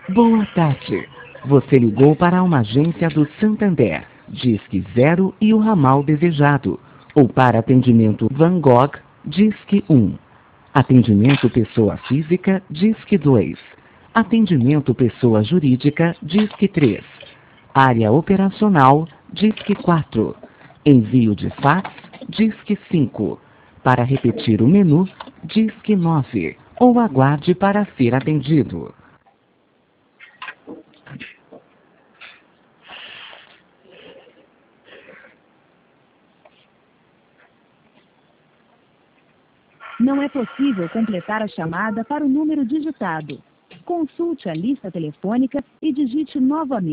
Boa tarde. Você ligou para uma agência do Santander. Disque 0 e o ramal desejado. Ou para atendimento Van Gogh, Disque 1. Atendimento pessoa física, Disque 2. Atendimento pessoa jurídica, Disque 3. Área operacional, Disque 4. Envio de fax, Disque 5. Para repetir o menu, Disque 9. Ou aguarde para ser atendido. Não é possível completar a chamada para o número digitado. Consulte a lista telefônica e digite novamente.